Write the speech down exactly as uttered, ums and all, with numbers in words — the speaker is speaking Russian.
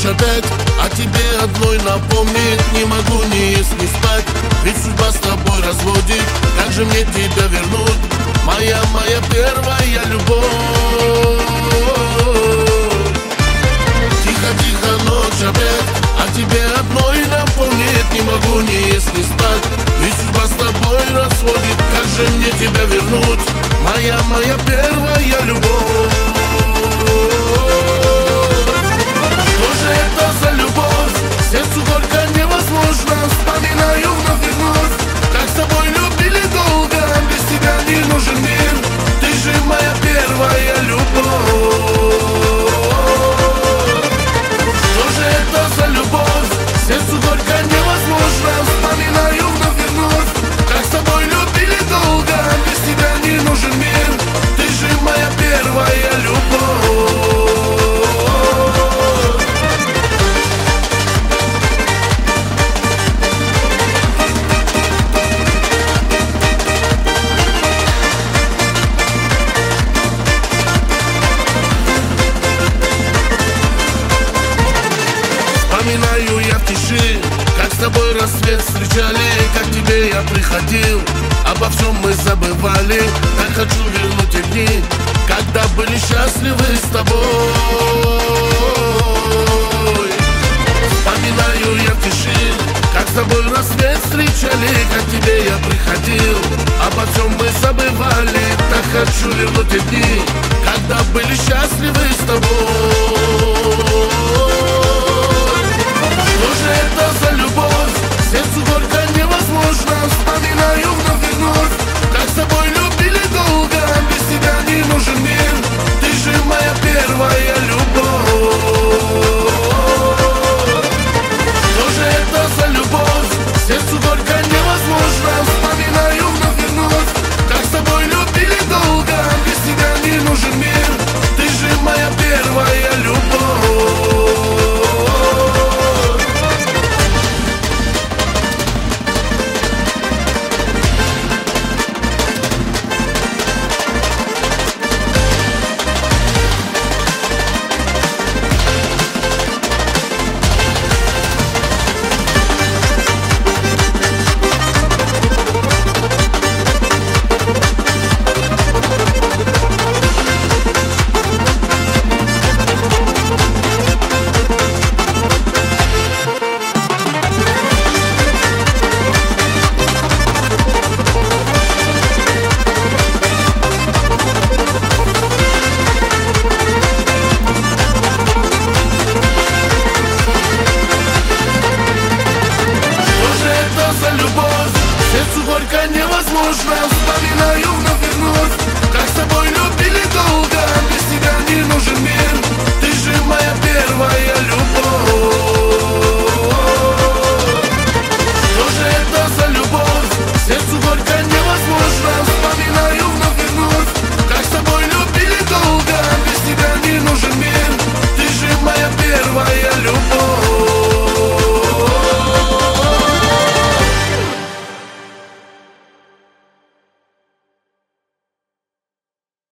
ночь опять о тебе одной напомнить. Не могу ни есть, ни спать, ведь судьба с тобой разводит. Как же мне тебя вернуть, моя, моя первая любовь? Тихо, тихо, ночь опять о тебе одной напомнить. Не могу ни есть, ни спать, ведь судьба с тобой разводит. Как же мне тебя вернуть, моя, моя первая любовь? Что же это за любовь? Сердцу горько невозможно. Вспоминаю вновь и вновь, как с тобой любили долго. Без тебя не нужен мир, ты же моя первая любовь. Что же это за любовь? Сердцу горько невозможно. Вспоминаю вновь и вновь, как с тобой любили долго. Без тебя не нужен мир, ты же моя первая любовь. Вспоминаю я в тиши, как с тобой рассвет встречали. Как к тебе я приходил, обо всем мы забывали. Так хочу вернуть те дни, когда были счастливы с тобой. Вспоминаю я в тиши, как с тобой рассвет встречали. Как к тебе я приходил, обо всем мы забывали. Так хочу вернуть те дни, когда были счастливы с тобой. Что же это за любовь? Сердцу горько невозможно. Вспоминаю вновь и вновь, как с тобой любили долго. Без тебя не нужен мир, ты же моя первая любовь. Что же это за любовь? Сердцу горько невозможно. Вспоминаю вновь и вновь, как с тобой любили долго. Без тебя не нужен мир, ты же моя первая любовь. Сердцу горько невозможно. Вспоминаю вновь и вновь, как с тобой любили долго. Без тебя не нужен мир, ты же моя первая любовь. Что же это за любовь? Сердцу горько невозможно. Вспоминаю вновь и вновь, как с тобой любили долго. Без тебя не нужен мир, ты же моя первая